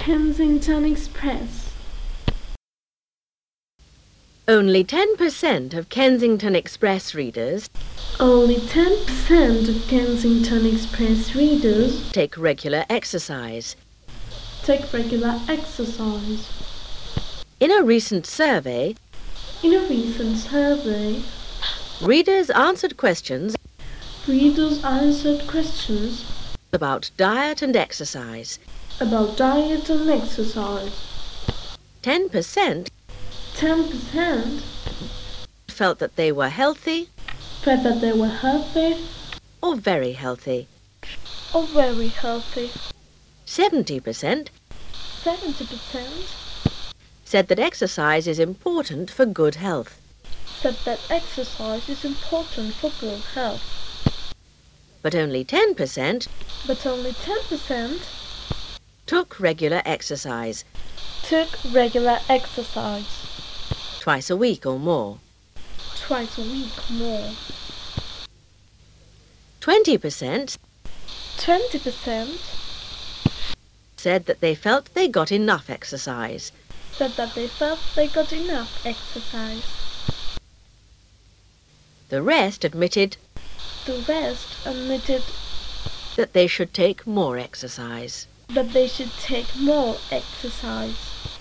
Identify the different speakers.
Speaker 1: Kensington Express.
Speaker 2: Only 10% of Kensington Express readers
Speaker 1: Only 10% of Kensington Express readers
Speaker 2: take regular exercise.
Speaker 1: take regular exercise.
Speaker 2: In a recent survey, readers answered questions
Speaker 1: Readers answered questions
Speaker 2: about diet and exercise.
Speaker 1: about diet and exercise.
Speaker 2: 10%
Speaker 1: 10%
Speaker 2: felt that they were healthy
Speaker 1: felt that they were healthy
Speaker 2: or very healthy.
Speaker 1: or very healthy.
Speaker 2: 70%
Speaker 1: 70%
Speaker 2: said that exercise is important for good health.
Speaker 1: said that exercise is important for good health.
Speaker 2: But only 10%
Speaker 1: But only 10%
Speaker 2: took regular exercise,
Speaker 1: took regular exercise
Speaker 2: twice a week or more.
Speaker 1: twice a week more.
Speaker 2: 20%
Speaker 1: 20%
Speaker 2: said that they felt they got enough exercise.
Speaker 1: said that they felt they got enough exercise.
Speaker 2: The rest admitted
Speaker 1: The rest admitted
Speaker 2: that they should take more exercise.
Speaker 1: that they should take more exercise.